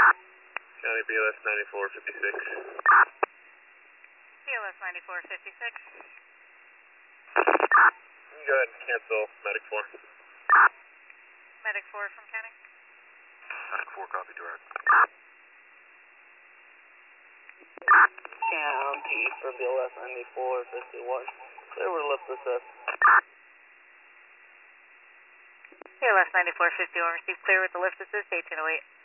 County BLS 9456. BLS 9456. You can go ahead and cancel Medic 4. Medic 4 from County. Medic 4, copy direct. County for BLS 9451. Clear with lift assist. BLS 9451, receive clear with the lift assist, 1808.